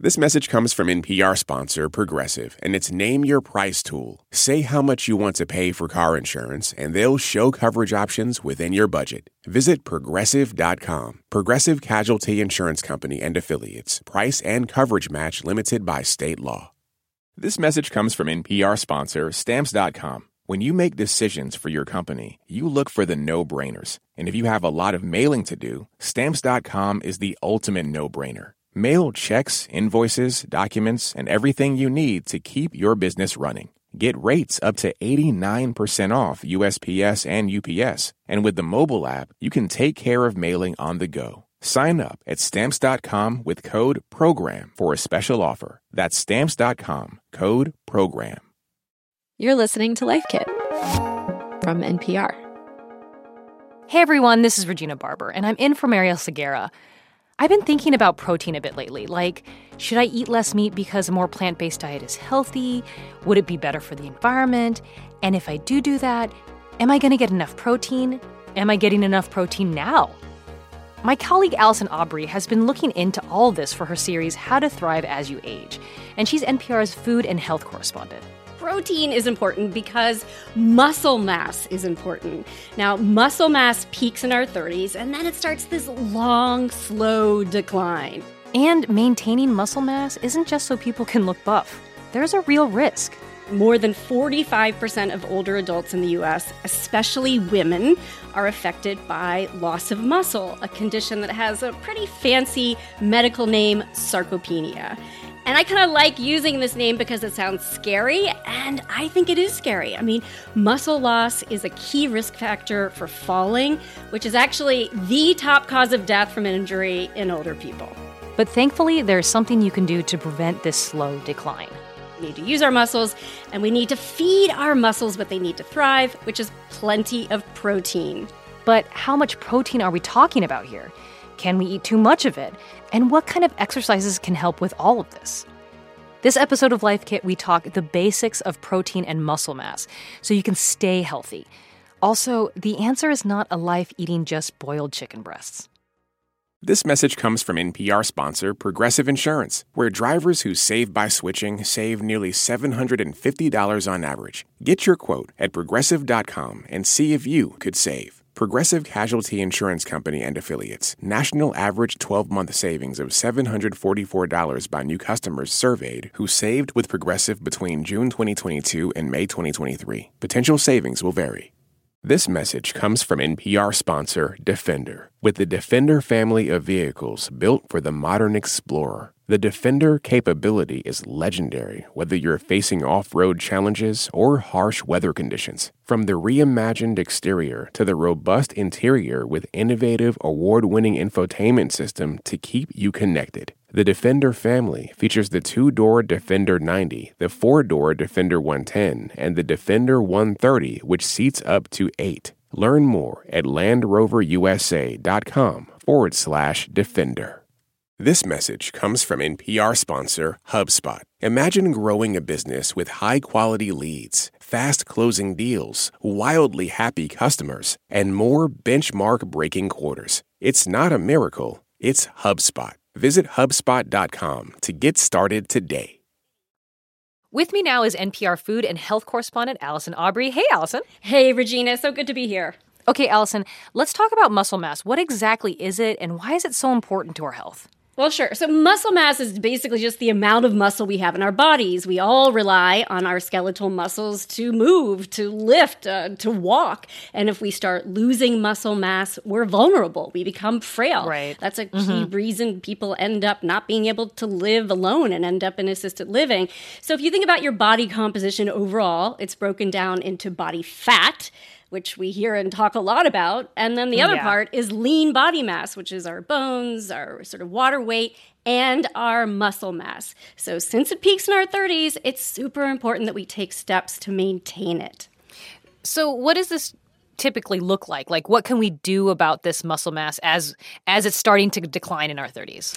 This message comes from NPR sponsor Progressive and its Name Your Price tool. Say how much you want to pay for car insurance, and they'll show coverage options within your budget. Visit Progressive.com. Progressive Casualty Insurance Company and Affiliates. Price and coverage match limited by state law. This message comes from NPR sponsor Stamps.com. When you make decisions for your company, you look for the no-brainers. And if you have a lot of mailing to do, Stamps.com is the ultimate no-brainer. Mail checks, invoices, documents, and everything you need to keep your business running. Get rates up to 89% off USPS and UPS. And with the mobile app, you can take care of mailing on the go. Sign up at Stamps.com with code PROGRAM for a special offer. That's Stamps.com, code PROGRAM. You're listening to Life Kit from NPR. Hey everyone, this is Regina Barber, and I'm in for Mariel Segura. I've been thinking about protein a bit lately, like, should I eat less meat because a more plant-based diet is healthy? Would it be better for the environment? And if I do that, am I going to get enough protein? Am I getting enough protein now? My colleague Allison Aubrey has been looking into all this for her series How to Thrive as You Age, and she's NPR's food and health correspondent. Protein is important because muscle mass is important. Now, muscle mass peaks in our 30s, and then it starts this long, slow decline. And maintaining muscle mass isn't just so people can look buff. There's a real risk. More than 45% of older adults in the U.S., especially women, are affected by loss of muscle, a condition that has a pretty fancy medical name, sarcopenia. And I kind of like using this name because it sounds scary, and I think it is scary. I mean, muscle loss is a key risk factor for falling, which is actually the top cause of death from injury in older people. But thankfully, there's something you can do to prevent this slow decline. We need to use our muscles, and we need to feed our muscles what they need to thrive, which is plenty of protein. But how much protein are we talking about here? Can we eat too much of it? And what kind of exercises can help with all of this? This episode of Life Kit, we talk the basics of protein and muscle mass so you can stay healthy. Also, the answer is not a life eating just boiled chicken breasts. This message comes from NPR sponsor Progressive Insurance, where drivers who save by switching save nearly $750 on average. Get your quote at Progressive.com and see if you could save. Progressive Casualty Insurance Company and Affiliates. National average 12-month savings of $744 by new customers surveyed who saved with Progressive between June 2022 and May 2023. Potential savings will vary. This message comes from NPR sponsor Defender. With the Defender family of vehicles built for the modern explorer, the Defender capability is legendary, whether you're facing off-road challenges or harsh weather conditions. From the reimagined exterior to the robust interior with innovative, award-winning infotainment system to keep you connected. The Defender family features the 2-door Defender 90, the 4-door Defender 110, and the Defender 130, which seats up to 8. Learn more at LandRoverUSA.com/Defender. This message comes from NPR sponsor HubSpot. Imagine growing a business with high-quality leads, fast-closing deals, wildly happy customers, and more benchmark-breaking quarters. It's not a miracle, it's HubSpot. Visit HubSpot.com to get started today. With me now is NPR food and health correspondent Allison Aubrey. Hey, Allison. Hey, Regina. So good to be here. Okay, Allison, let's talk about muscle mass. What exactly is it, and why is it so important to our health? Well, sure. So muscle mass is basically just the amount of muscle we have in our bodies. We all rely on our skeletal muscles to move, to lift, to walk. And if we start losing muscle mass, we're vulnerable. We become frail. Right. That's a key reason people end up not being able to live alone and end up in assisted living. So if you think about your body composition overall, it's broken down into body fat, which we hear and talk a lot about. And then the other part is lean body mass, which is our bones, our sort of water weight, and our muscle mass. So since it peaks in our 30s, it's super important that we take steps to maintain it. So what does this typically look like? Like, what can we do about this muscle mass as it's starting to decline in our 30s?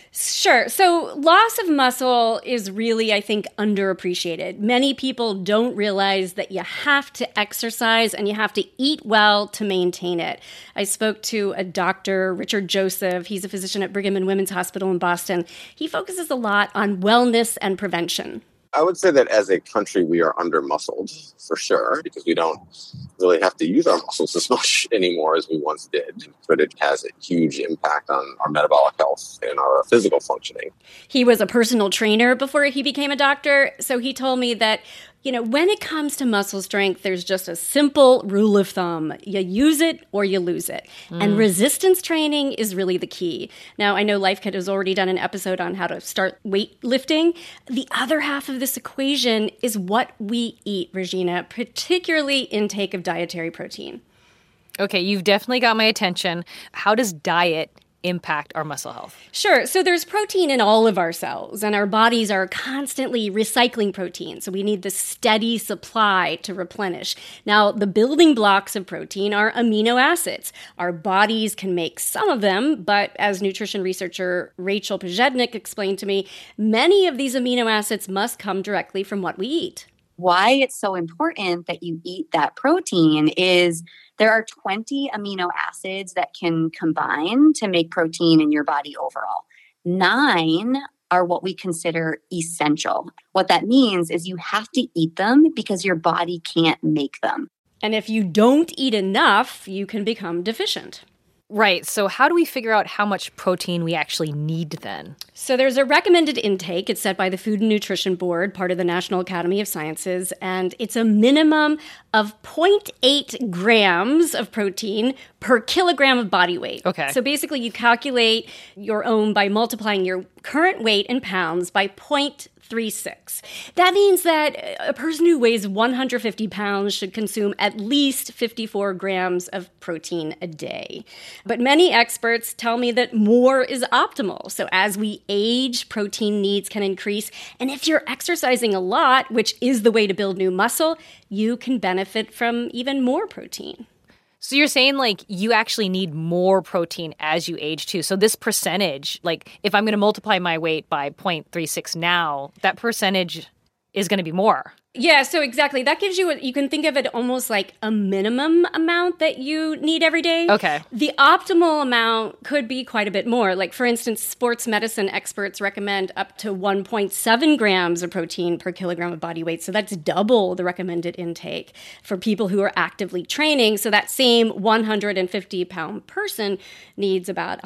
Sure. So loss of muscle is really, I think, underappreciated. Many people don't realize that you have to exercise and you have to eat well to maintain it. I spoke to a doctor, Richard Joseph. He's a physician at Brigham and Women's Hospital in Boston. He focuses a lot on wellness and prevention. I would say that as a country, we are under-muscled, for sure, because we don't really have to use our muscles as much anymore as we once did. But it has a huge impact on our metabolic health and our physical functioning. He was a personal trainer before he became a doctor, so he told me that, when it comes to muscle strength, there's just a simple rule of thumb. You use it or you lose it. And resistance training is really the key. Now, I know Life Kit has already done an episode on how to start weightlifting. The other half of this equation is what we eat, Regina, particularly intake of dietary protein. Okay, you've definitely got my attention. How does diet impact our muscle health? Sure. So there's protein in all of our cells, and our bodies are constantly recycling protein. So we need the steady supply to replenish. Now, the building blocks of protein are amino acids. Our bodies can make some of them, but as nutrition researcher Rachel Pojednik explained to me, many of these amino acids must come directly from what we eat. Why it's so important that you eat that protein is there are 20 amino acids that can combine to make protein in your body overall. 9 are what we consider essential. What that means is you have to eat them because your body can't make them. And if you don't eat enough, you can become deficient. Right. So how do we figure out how much protein we actually need then? So there's a recommended intake. It's set by the Food and Nutrition Board, part of the National Academy of Sciences, and it's a minimum of 0.8 grams of protein per kilogram of body weight. Okay. So basically you calculate your own by multiplying your current weight in pounds by 0.36. That means that a person who weighs 150 pounds should consume at least 54 grams of protein a day. But many experts tell me that more is optimal. So as we age, protein needs can increase. And if you're exercising a lot, which is the way to build new muscle, you can benefit from even more protein. So you're saying, you actually need more protein as you age, too. So this percentage, if I'm going to multiply my weight by 0.36 now, that percentage is going to be more. Yeah, so exactly. That gives you, you can think of it almost like a minimum amount that you need every day. Okay. The optimal amount could be quite a bit more. Like, for instance, sports medicine experts recommend up to 1.7 grams of protein per kilogram of body weight. So that's double the recommended intake for people who are actively training. So that same 150-pound person needs about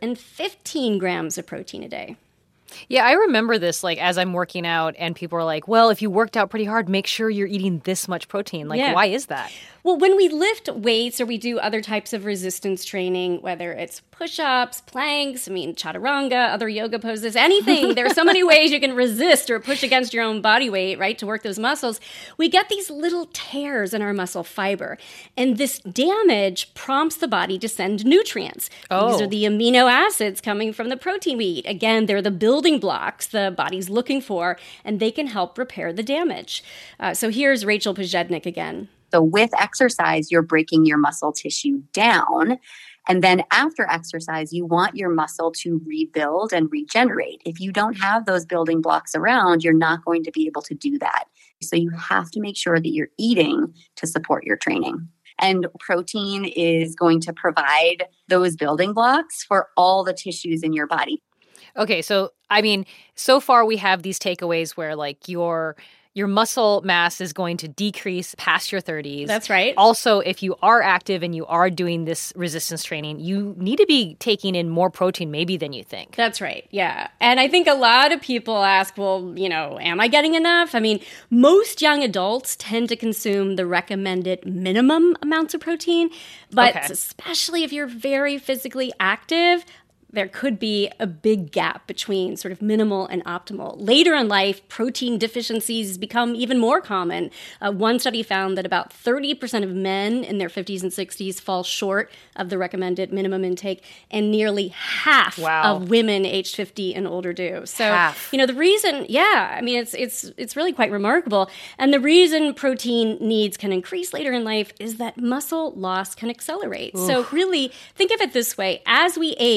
115 grams of protein a day. Yeah, I remember this, as I'm working out and people are like, well, if you worked out pretty hard, make sure you're eating this much protein. Why is that? Well, when we lift weights or we do other types of resistance training, whether it's push-ups, planks, chaturanga, other yoga poses, anything, there are so many ways you can resist or push against your own body weight, right, to work those muscles. We get these little tears in our muscle fiber. And this damage prompts the body to send nutrients. Oh. These are the amino acids coming from the protein we eat. Again, they're the building blocks the body's looking for, and they can help repair the damage. So here's Rachel Pojednik again. So with exercise, you're breaking your muscle tissue down. And then after exercise, you want your muscle to rebuild and regenerate. If you don't have those building blocks around, you're not going to be able to do that. So you have to make sure that you're eating to support your training. And protein is going to provide those building blocks for all the tissues in your body. Okay, so, so far we have these takeaways where, your muscle mass is going to decrease past your 30s. That's right. Also, if you are active and you are doing this resistance training, you need to be taking in more protein maybe than you think. That's right. Yeah. And I think a lot of people ask, well, am I getting enough? Most young adults tend to consume the recommended minimum amounts of protein, but especially if you're very physically active, there could be a big gap between sort of minimal and optimal. Later in life, protein deficiencies become even more common. One study found that about 30% of men in their 50s and 60s fall short of the recommended minimum intake, and nearly half of women aged 50 and older do. So, half. The reason, it's really quite remarkable. And the reason protein needs can increase later in life is that muscle loss can accelerate. Oof. So really, think of it this way. As we age,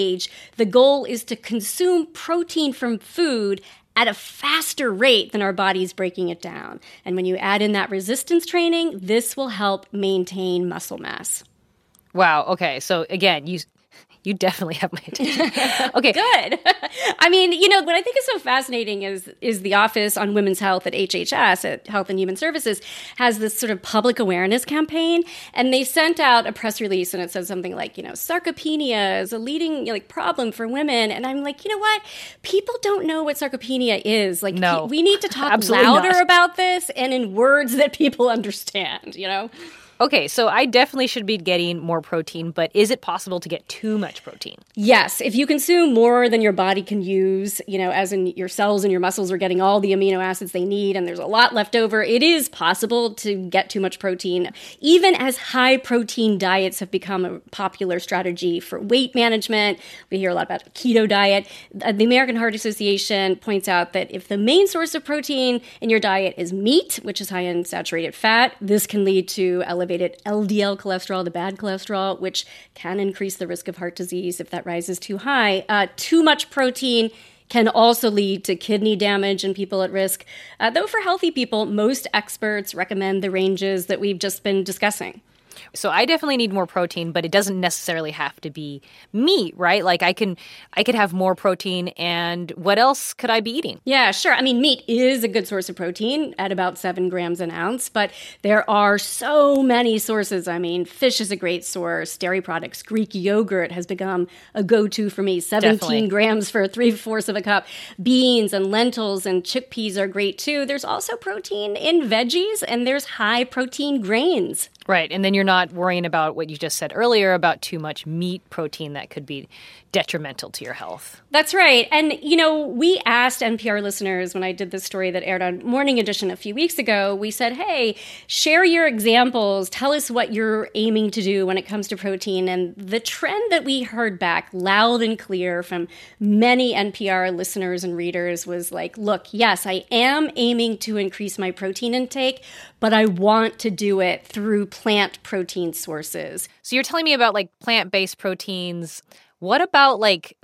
The goal is to consume protein from food at a faster rate than our body's breaking it down. And when you add in that resistance training, this will help maintain muscle mass. Wow. Okay. So again, you definitely have my attention. Okay. Good. I mean, what I think is so fascinating is the Office on Women's Health at HHS, at Health and Human Services, has this sort of public awareness campaign. And they sent out a press release and it says something like, sarcopenia is a leading problem for women. And I'm like, you know what? People don't know what sarcopenia is. Like, no, we need to talk absolutely louder not. about this and in words that people understand, Okay, so I definitely should be getting more protein, but is it possible to get too much protein? Yes. If you consume more than your body can use, as in your cells and your muscles are getting all the amino acids they need and there's a lot left over, it is possible to get too much protein. Even as high protein diets have become a popular strategy for weight management, we hear a lot about keto diet. The American Heart Association points out that if the main source of protein in your diet is meat, which is high in saturated fat, this can lead to elevated LDL cholesterol, the bad cholesterol, which can increase the risk of heart disease if that rises too high. Too much protein can also lead to kidney damage in people at risk. Though for healthy people, most experts recommend the ranges that we've just been discussing. So I definitely need more protein, but it doesn't necessarily have to be meat, right? Like I could have more protein, and what else could I be eating? Yeah, sure. I mean, meat is a good source of protein at about 7 grams an ounce, but there are so many sources. I mean, fish is a great source. Dairy products, Greek yogurt has become a go-to for me. 17 Definitely. grams for 3/4 of a cup. Beans and lentils and chickpeas are great too. There's also protein in veggies, and there's high protein grains. Right, and then you're not worrying about what you just said earlier about too much meat protein that could be detrimental to your health. That's right. And, we asked NPR listeners when I did this story that aired on Morning Edition a few weeks ago, we said, hey, share your examples. Tell us what you're aiming to do when it comes to protein. And the trend that we heard back loud and clear from many NPR listeners and readers was like, look, yes, I am aiming to increase my protein intake, but I want to do it through plant protein sources. So you're telling me about plant-based proteins. What about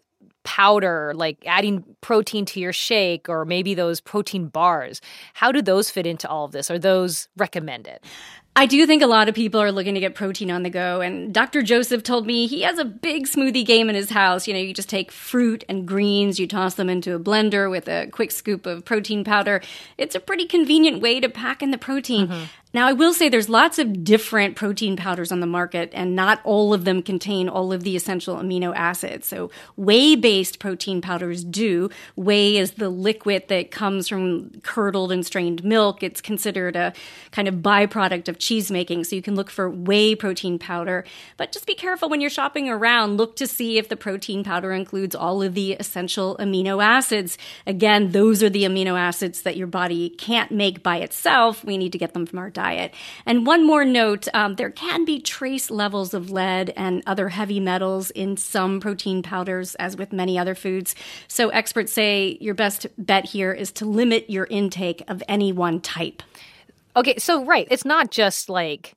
powder, adding protein to your shake or maybe those protein bars? How do those fit into all of this? Are those recommended? I do think a lot of people are looking to get protein on the go. And Dr. Joseph told me he has a big smoothie game in his house. You just take fruit and greens, you toss them into a blender with a quick scoop of protein powder. It's a pretty convenient way to pack in the protein. Mm-hmm. Now, I will say there's lots of different protein powders on the market, and not all of them contain all of the essential amino acids. So whey-based protein powders do. Whey is the liquid that comes from curdled and strained milk. It's considered a kind of byproduct of cheese making, so you can look for whey protein powder. But just be careful when you're shopping around. Look to see if the protein powder includes all of the essential amino acids. Again, those are the amino acids that your body can't make by itself. We need to get them from our diet. And one more note, there can be trace levels of lead and other heavy metals in some protein powders, as with many other foods. So experts say your best bet here is to limit your intake of any one type. Okay, so right, it's not just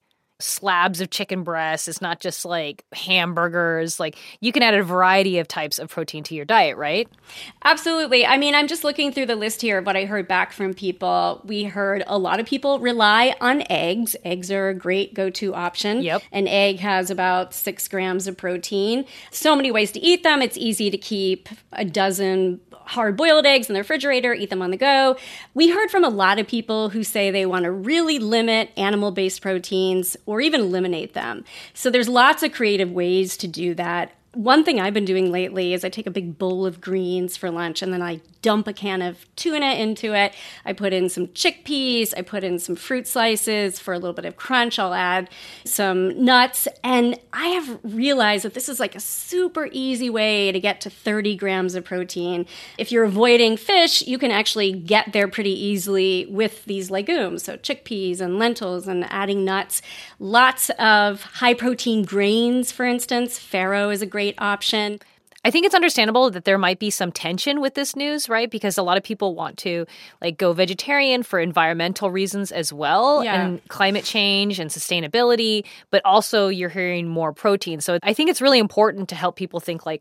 slabs of chicken breasts. It's not just hamburgers. You can add a variety of types of protein to your diet, right? Absolutely. I mean, I'm just looking through the list here of what I heard back from people. We heard a lot of people rely on eggs. Eggs are a great go-to option. Yep. An egg has about 6 grams of protein. So many ways to eat them. It's easy to keep a dozen hard-boiled eggs in the refrigerator, eat them on the go. We heard from a lot of people who say they want to really limit animal-based proteins or even eliminate them. So there's lots of creative ways to do that. One thing I've been doing lately is I take a big bowl of greens for lunch and then I dump a can of tuna into it. I put in some chickpeas. I put in some fruit slices for a little bit of crunch. I'll add some nuts. And I have realized that this is a super easy way to get to 30 grams of protein. If you're avoiding fish, you can actually get there pretty easily with these legumes. So chickpeas and lentils and adding nuts. Lots of high protein grains, for instance. Farro is a great option. I think it's understandable that there might be some tension with this news, right? Because a lot of people want to go vegetarian for environmental reasons as well, and climate change and sustainability, but also you're hearing more protein. So I think it's really important to help people think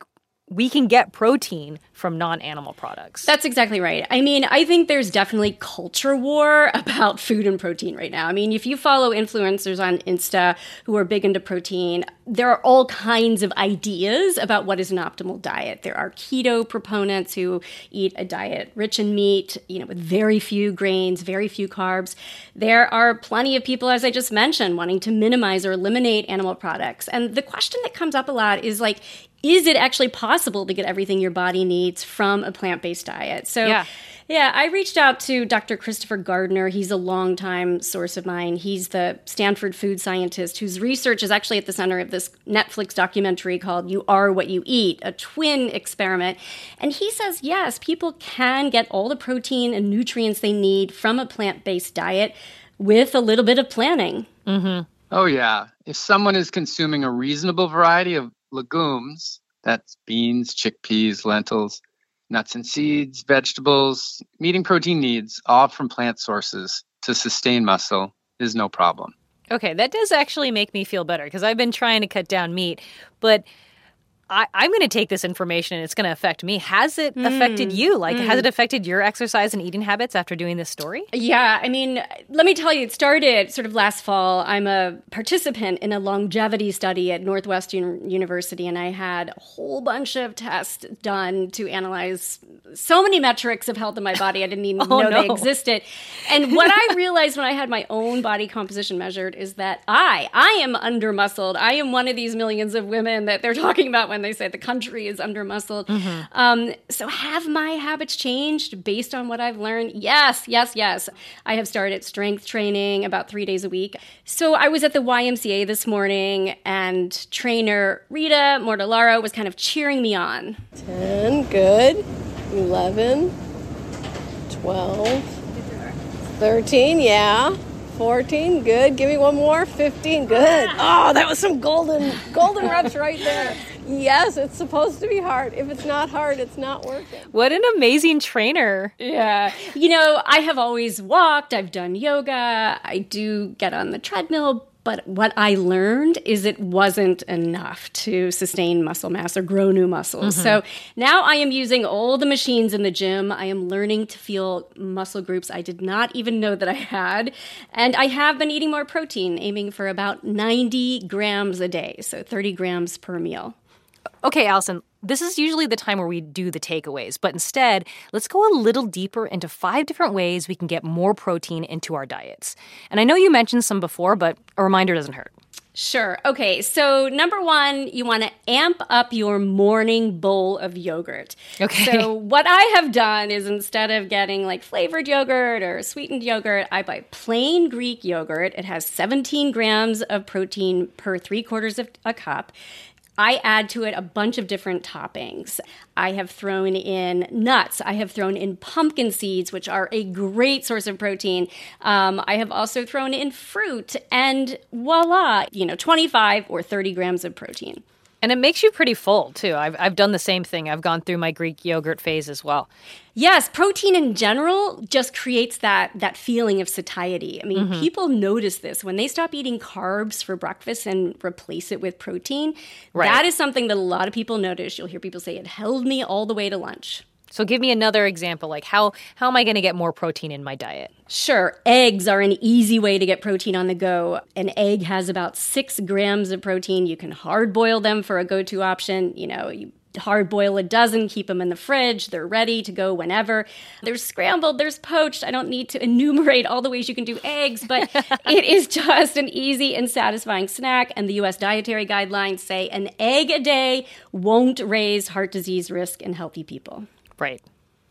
we can get protein from non-animal products. That's exactly right. I mean, I think there's definitely culture war about food and protein right now. I mean, if you follow influencers on Insta who are big into protein, there are all kinds of ideas about what is an optimal diet. There are keto proponents who eat a diet rich in meat, with very few grains, very few carbs. There are plenty of people, as I just mentioned, wanting to minimize or eliminate animal products. And the question that comes up a lot is like, is it actually possible to get everything your body needs from a plant-based diet? So, yeah, I reached out to Dr. Christopher Gardner. He's a longtime source of mine. He's the Stanford food scientist whose research is actually at the center of this Netflix documentary called You Are What You Eat, a twin experiment. And he says, yes, people can get all the protein and nutrients they need from a plant-based diet with a little bit of planning. Mm-hmm. Oh, yeah. If someone is consuming a reasonable variety of legumes, that's beans, chickpeas, lentils, nuts and seeds, vegetables, meeting protein needs, all from plant sources to sustain muscle is no problem. Okay, that does actually make me feel better because I've been trying to cut down meat, but I'm going to take this information and it's going to affect me. Has it affected you? Has it affected your exercise and eating habits after doing this story? Yeah, I mean, let me tell you, it started sort of last fall. I'm a participant in a longevity study at Northwestern University, and I had a whole bunch of tests done to analyze so many metrics of health in my body I didn't even know they existed. And what I realized when I had my own body composition measured is that I am under-muscled. I am one of these millions of women that they're talking about when they say the country is under-muscled. Mm-hmm. So have my habits changed based on what I've learned? Yes. I have started strength training about 3 days a week. So I was at the YMCA this morning, and trainer Rita Mortellaro was kind of cheering me on. 10, good. 11, 12, 13, yeah. 14, good. Give me one more. 15, good. Oh, that was some golden reps right there. Yes, it's supposed to be hard. If it's not hard, it's not worth it. What an amazing trainer. Yeah. I have always walked. I've done yoga. I do get on the treadmill. But what I learned is it wasn't enough to sustain muscle mass or grow new muscles. Mm-hmm. So now I am using all the machines in the gym. I am learning to feel muscle groups I did not even know that I had. And I have been eating more protein, aiming for about 90 grams a day, so 30 grams per meal. Okay, Allison, this is usually the time where we do the takeaways, but instead, let's go a little deeper into 5 different ways we can get more protein into our diets. And I know you mentioned some before, but a reminder doesn't hurt. Sure. Okay, so number 1, you want to amp up your morning bowl of yogurt. Okay. So what I have done is instead of getting like flavored yogurt or sweetened yogurt, I buy plain Greek yogurt. It has 17 grams of protein per 3/4 of a cup. I add to it a bunch of different toppings. I have thrown in nuts. I have thrown in pumpkin seeds, which are a great source of protein. I have also thrown in fruit, and voila, 25 or 30 grams of protein. And it makes you pretty full, too. I've done the same thing. I've gone through my Greek yogurt phase as well. Yes, protein in general just creates that feeling of satiety. I mean, people notice this. When they stop eating carbs for breakfast and replace it with protein, that is something that a lot of people notice. You'll hear people say, it held me all the way to lunch. So give me another example, like how am I going to get more protein in my diet? Sure. Eggs are an easy way to get protein on the go. An egg has about 6 grams of protein. You can hard boil them for a go-to option. You hard boil a dozen, keep them in the fridge. They're ready to go whenever. There's scrambled, there's poached. I don't need to enumerate all the ways you can do eggs, but it is just an easy and satisfying snack. And the U.S. dietary guidelines say an egg a day won't raise heart disease risk in healthy people. Right.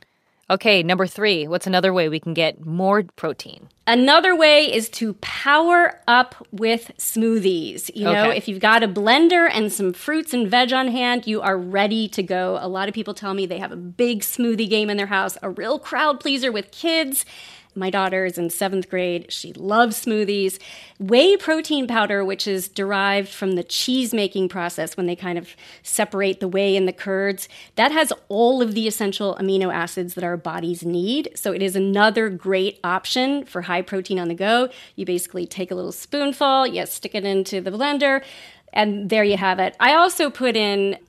Okay, number 3, what's another way we can get more protein? Another way is to power up with smoothies. If you've got a blender and some fruits and veg on hand, you are ready to go. A lot of people tell me they have a big smoothie game in their house, a real crowd pleaser with kids. My daughter is in 7th grade. She loves smoothies. Whey protein powder, which is derived from the cheese-making process when they kind of separate the whey and the curds, that has all of the essential amino acids that our bodies need. So it is another great option for high protein on the go. You basically take a little spoonful, you stick it into the blender, and there you have it. I also put in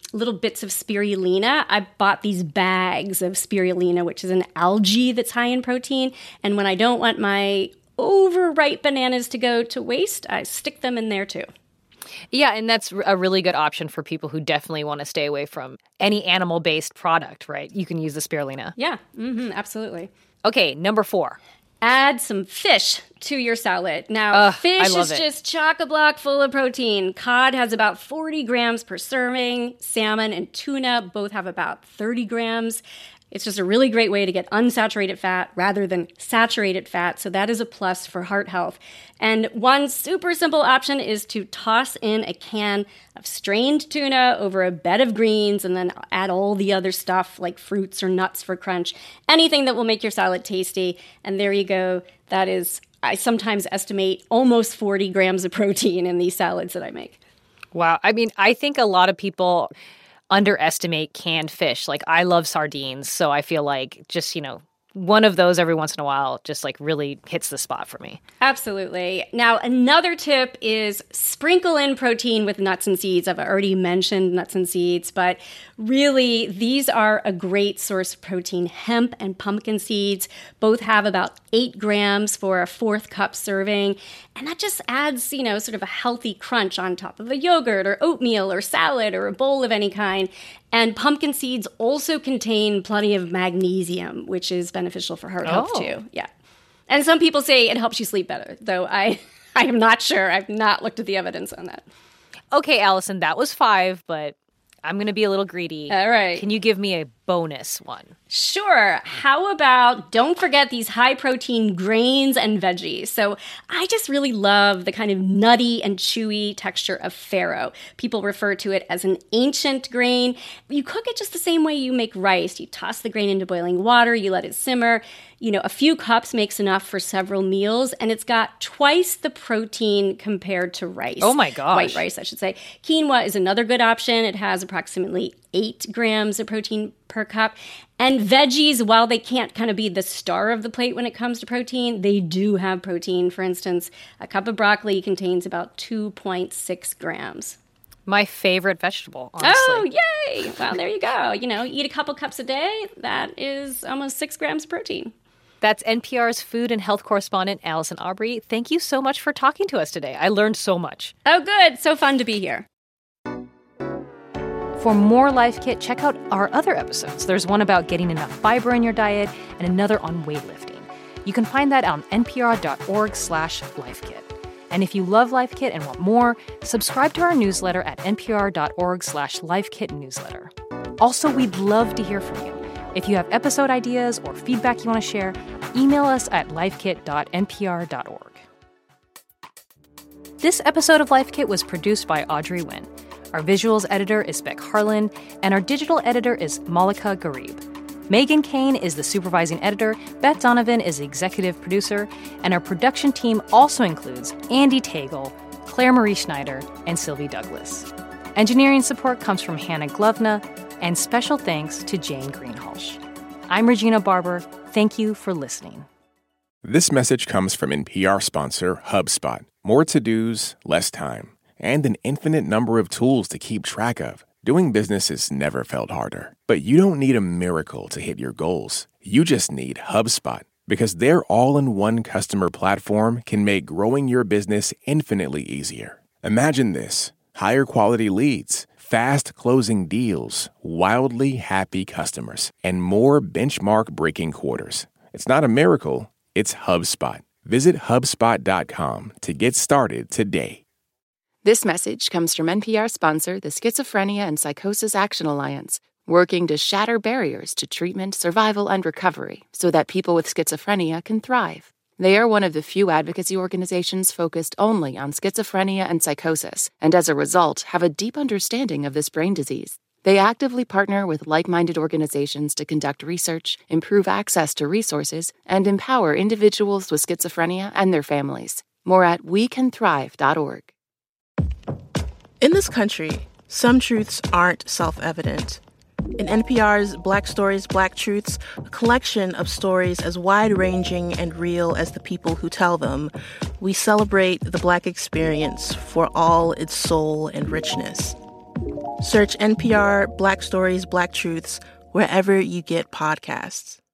little bits of spirulina. I bought these bags of spirulina, which is an algae that's high in protein. And when I don't want my overripe bananas to go to waste, I stick them in there too. Yeah, and that's a really good option for people who definitely want to stay away from any animal-based product, right? You can use the spirulina. Yeah, absolutely. Okay, number 4. Add some fish to your salad. Now, fish is just chock-a-block full of protein. Cod has about 40 grams per serving. Salmon and tuna both have about 30 grams. It's just a really great way to get unsaturated fat rather than saturated fat, so that is a plus for heart health. And one super simple option is to toss in a can of strained tuna over a bed of greens and then add all the other stuff like fruits or nuts for crunch, anything that will make your salad tasty. And there you go. That is, I sometimes estimate, almost 40 grams of protein in these salads that I make. Wow. I mean, I think a lot of people underestimate canned fish. Like, I love sardines, so I feel like just, one of those every once in a while just like really hits the spot for me. Absolutely. Now, another tip is sprinkle in protein with nuts and seeds. I've already mentioned nuts and seeds, but really these are a great source of protein. Hemp and pumpkin seeds both have about 8 grams for a 4th cup serving. And that just adds, sort of a healthy crunch on top of a yogurt or oatmeal or salad or a bowl of any kind. And pumpkin seeds also contain plenty of magnesium, which is beneficial for heart health too. Yeah. And some people say it helps you sleep better, though I am not sure. I've not looked at the evidence on that. Okay, Allison, that was 5, but I'm going to be a little greedy. All right. Can you give me a bonus one? Sure. How about, don't forget these high-protein grains and veggies. So I just really love the kind of nutty and chewy texture of farro. People refer to it as an ancient grain. You cook it just the same way you make rice. You toss the grain into boiling water, you let it simmer. A few cups makes enough for several meals, and it's got twice the protein compared to rice. Oh my gosh. White rice, I should say. Quinoa is another good option. It has approximately 8 grams of protein per cup. And veggies, while they can't kind of be the star of the plate when it comes to protein, they do have protein. For instance, a cup of broccoli contains about 2.6 grams. My favorite vegetable, honestly. Oh, yay! Well, there you go. Eat a couple cups a day. That is almost 6 grams of protein. That's NPR's food and health correspondent, Allison Aubrey. Thank you so much for talking to us today. I learned so much. Oh, good. So fun to be here. For more Life Kit, check out our other episodes. There's one about getting enough fiber in your diet and another on weightlifting. You can find that on npr.org/lifekit. And if you love Life Kit and want more, subscribe to our newsletter at npr.org/lifekitnewsletter. Also, we'd love to hear from you. If you have episode ideas or feedback you want to share, email us at lifekit.npr.org. This episode of Life Kit was produced by Audrey Nguyen. Our visuals editor is Beck Harlan, and our digital editor is Malika Garib. Megan Kane is the supervising editor, Beth Donovan is the executive producer, and our production team also includes Andy Tagle, Claire Marie Schneider, and Sylvie Douglas. Engineering support comes from Hannah Glovna, and special thanks to Jane Greenhalgh. I'm Regina Barber. Thank you for listening. This message comes from NPR sponsor HubSpot. More to-dos, less time, and an infinite number of tools to keep track of. Doing business has never felt harder. But you don't need a miracle to hit your goals. You just need HubSpot, because their all-in-one customer platform can make growing your business infinitely easier. Imagine this: higher quality leads, fast closing deals, wildly happy customers, and more benchmark-breaking quarters. It's not a miracle, it's HubSpot. Visit HubSpot.com to get started today. This message comes from NPR sponsor, the Schizophrenia and Psychosis Action Alliance, working to shatter barriers to treatment, survival, and recovery so that people with schizophrenia can thrive. They are one of the few advocacy organizations focused only on schizophrenia and psychosis, and as a result, have a deep understanding of this brain disease. They actively partner with like-minded organizations to conduct research, improve access to resources, and empower individuals with schizophrenia and their families. More at wecanthrive.org. In this country, some truths aren't self-evident. In NPR's Black Stories, Black Truths, a collection of stories as wide-ranging and real as the people who tell them, we celebrate the Black experience for all its soul and richness. Search NPR Black Stories, Black Truths wherever you get podcasts.